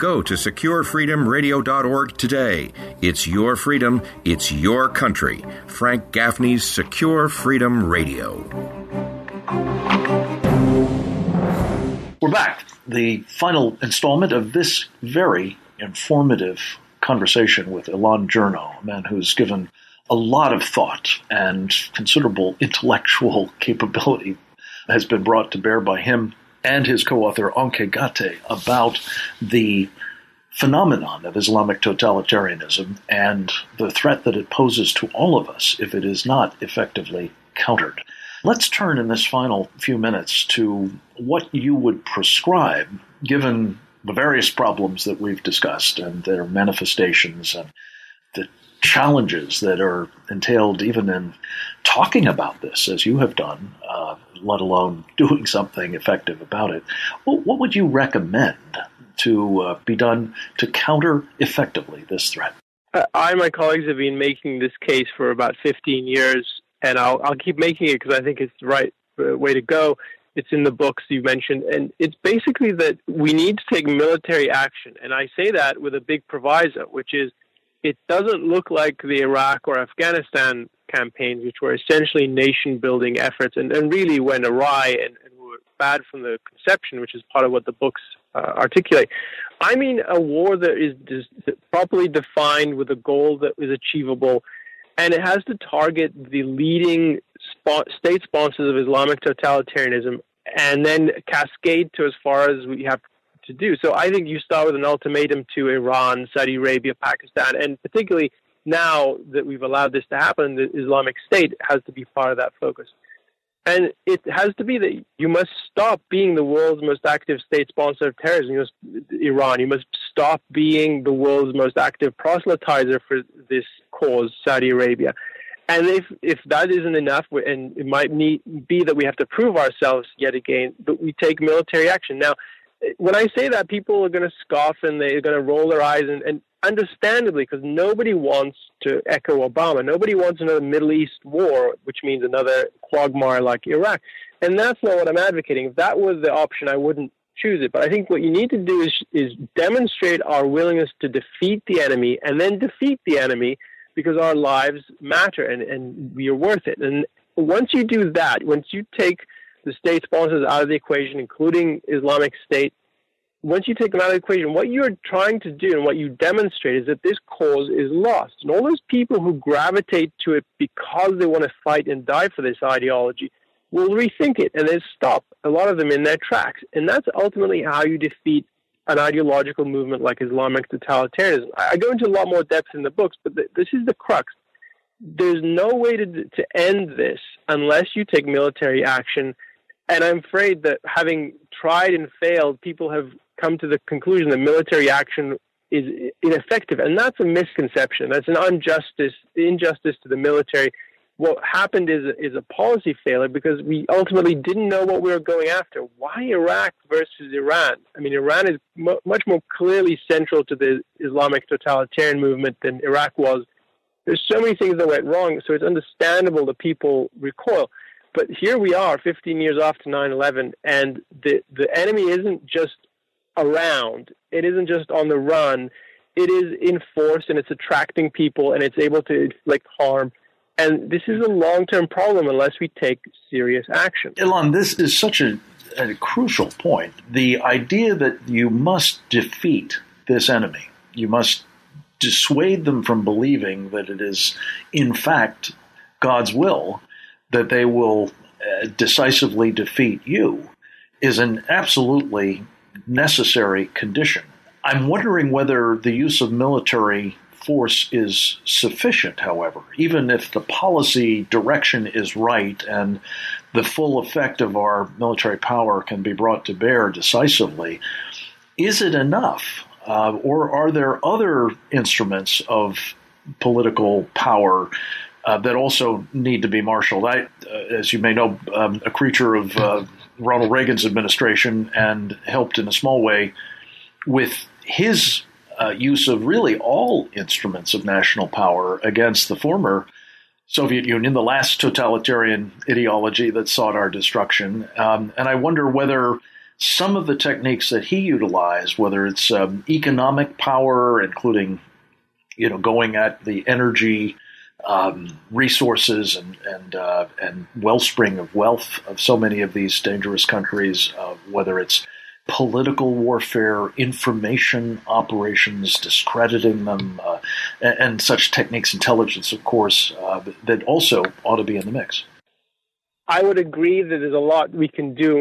Go to securefreedomradio.org today. It's your freedom. It's your country. Frank Gaffney's Secure Freedom Radio. We're back. The final installment of this very informative conversation with Elan Journo, a man who's given a lot of thought and considerable intellectual capability has been brought to bear by him and his co-author Onkhe Gathe about the phenomenon of Islamic totalitarianism and the threat that it poses to all of us if it is not effectively countered. Let's turn in this final few minutes to what you would prescribe, given the various problems that we've discussed and their manifestations and the challenges that are entailed even in talking about this, as you have done, let alone doing something effective about it. What would you recommend to be done to counter effectively this threat? I and my colleagues have been making this case for about 15 years, and I'll keep making it because I think it's the right way to go. It's in the books you mentioned, and it's basically that we need to take military action. And I say that with a big proviso, which is it doesn't look like the Iraq or Afghanistan campaigns, which were essentially nation-building efforts and really went awry and were bad from the conception, which is part of what the books articulate. I mean a war that is properly defined with a goal that is achievable, and it has to target the leading state sponsors of Islamic totalitarianism and then cascade to as far as we have to do. So I think you start with an ultimatum to Iran, Saudi Arabia, Pakistan, and particularly now that we've allowed this to happen, the Islamic State has to be part of that focus. And it has to be that you must stop being the world's most active state sponsor of terrorism, Iran. You must stop being the world's most active proselytizer for this cause, Saudi Arabia. And if that isn't enough, and it might be that we have to prove ourselves yet again, but we take military action. Now, when I say that, people are going to scoff and they're going to roll their eyes, and understandably, because nobody wants to echo Obama. Nobody wants another Middle East war, which means another quagmire like Iraq. And that's not what I'm advocating. If that was the option, I wouldn't choose it. But I think what you need to do is demonstrate our willingness to defeat the enemy and then defeat the enemy because our lives matter and we are worth it. And once you do that, once you take the state sponsors out of the equation, including Islamic State, once you take them out of the equation, what you're trying to do and what you demonstrate is that this cause is lost. And all those people who gravitate to it because they want to fight and die for this ideology will rethink it and then stop a lot of them in their tracks. And that's ultimately how you defeat an ideological movement like Islamic totalitarianism. I go into a lot more depth in the books, but this is the crux. There's no way to end this unless you take military action. And I'm afraid that having tried and failed, people have come to the conclusion that military action is ineffective. And that's a misconception. That's an injustice to the military. What happened is a policy failure because we ultimately didn't know what we were going after. Why Iraq versus Iran? I mean, Iran is much more clearly central to the Islamic totalitarian movement than Iraq was. There's so many things that went wrong, so it's understandable that people recoil. But here we are, 15 years after 9/11, and the enemy isn't just around. It isn't just on the run. It is in force, and it's attracting people, and it's able to inflict harm. And this is a long-term problem unless we take serious action. Elan, this is such a crucial point. The idea that you must defeat this enemy, you must dissuade them from believing that it is, in fact, God's will that they will decisively defeat you, is an absolutely necessary condition. I'm wondering whether the use of military force is sufficient, however, even if the policy direction is right and the full effect of our military power can be brought to bear decisively. Is it enough? Or are there other instruments of political power that also need to be marshaled? I, as you may know, a creature of Ronald Reagan's administration and helped in a small way with his use of really all instruments of national power against the former Soviet Union, the last totalitarian ideology that sought our destruction. And I wonder whether some of the techniques that he utilized, whether it's economic power, including, going at the energy resources and wellspring of wealth of so many of these dangerous countries, whether it's political warfare, information operations, discrediting them, and such techniques, intelligence, of course, that also ought to be in the mix. I would agree that there's a lot we can do.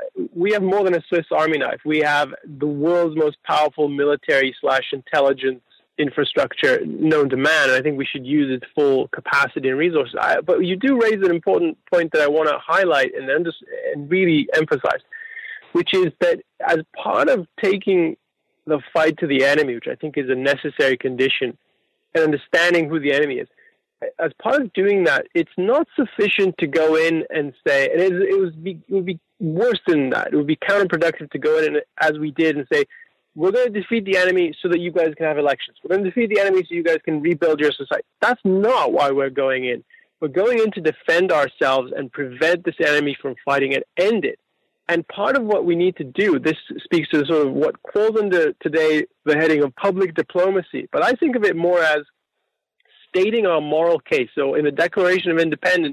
We have more than a Swiss Army knife. We have the world's most powerful military/intelligence infrastructure known to man, and I think we should use its full capacity and resources. But you do raise an important point that I want to highlight and really emphasize, which is that as part of taking the fight to the enemy, which I think is a necessary condition, and understanding who the enemy is, as part of doing that, it's not sufficient to go in and say, and it would be worse than that. It would be counterproductive to go in and, as we did, and say, we're going to defeat the enemy so that you guys can have elections. We're going to defeat the enemy so you guys can rebuild your society. That's not why we're going in. We're going in to defend ourselves and prevent this enemy from fighting and end it. And part of what we need to do, this speaks to sort of what falls under today the heading of public diplomacy, but I think of it more as stating our moral case. So in the Declaration of Independence,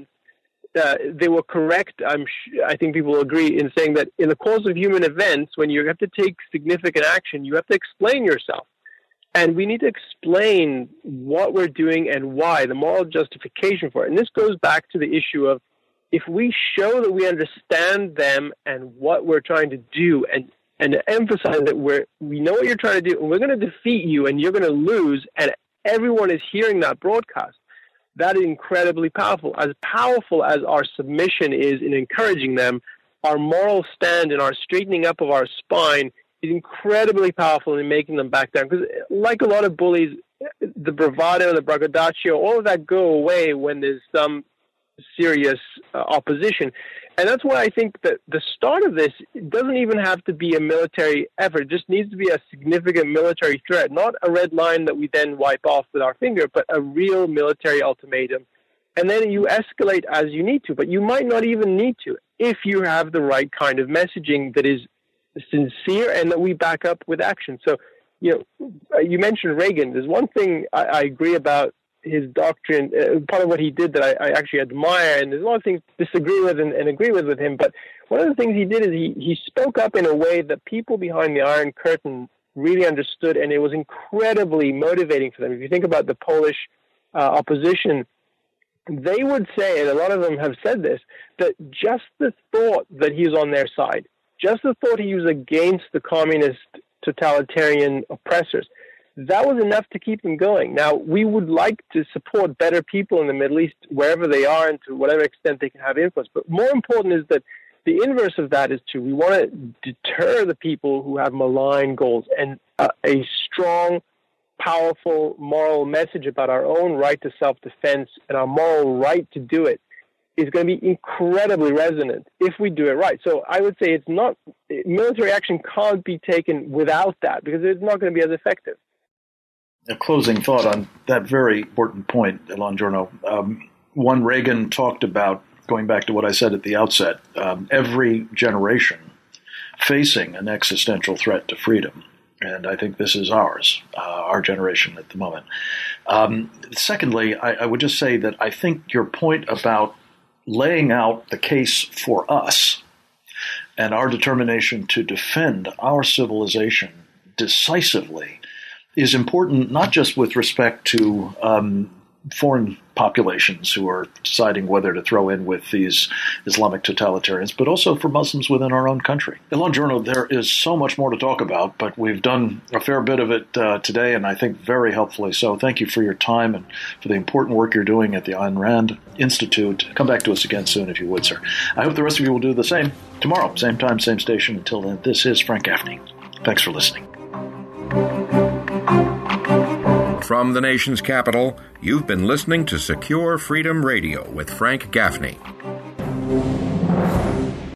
they were correct, I think people will agree, in saying that in the course of human events, when you have to take significant action, you have to explain yourself. And we need to explain what we're doing and why, the moral justification for it. And this goes back to the issue of, if we show that we understand them and what we're trying to do, and emphasize that we know what you're trying to do, and we're going to defeat you and you're going to lose, and everyone is hearing that broadcast, that is incredibly powerful. As powerful as our submission is in encouraging them, our moral stand and our straightening up of our spine is incredibly powerful in making them back down. Because like a lot of bullies, the bravado, the braggadocio, all of that go away when there's some serious opposition. And that's why I think that the start of this doesn't even have to be a military effort. It just needs to be a significant military threat, not a red line that we then wipe off with our finger, but a real military ultimatum. And then you escalate as you need to, but you might not even need to if you have the right kind of messaging that is sincere and that we back up with action. So, you mentioned Reagan. There's one thing I agree about his doctrine, part of what he did that I actually admire, and there's a lot of things to disagree with and agree with him, but one of the things he did is he spoke up in a way that people behind the Iron Curtain really understood, and it was incredibly motivating for them. If you think about the Polish opposition, they would say, and a lot of them have said this, that just the thought that he was on their side, just the thought he was against the communist totalitarian oppressors, that was enough to keep them going. Now, we would like to support better people in the Middle East, wherever they are and to whatever extent they can have influence. But more important is that the inverse of that is we want to deter the people who have malign goals. And a strong, powerful moral message about our own right to self-defense and our moral right to do it is going to be incredibly resonant if we do it right. So I would say military action can't be taken without that, because it's not going to be as effective. A closing thought on that very important point, Longiorno. One, Reagan talked about, going back to what I said at the outset, every generation facing an existential threat to freedom. And I think this is our generation at the moment. Secondly, I would just say that I think your point about laying out the case for us and our determination to defend our civilization decisively is important, not just with respect to foreign populations who are deciding whether to throw in with these Islamic totalitarians, but also for Muslims within our own country. Longiorno, there is so much more to talk about, but we've done a fair bit of it today, and I think very helpfully so. Thank you for your time and for the important work you're doing at the Ayn Rand Institute. Come back to us again soon, if you would, sir. I hope the rest of you will do the same tomorrow, same time, same station. Until then, this is Frank Gaffney. Thanks for listening. From the nation's capital, you've been listening to Secure Freedom Radio with Frank Gaffney.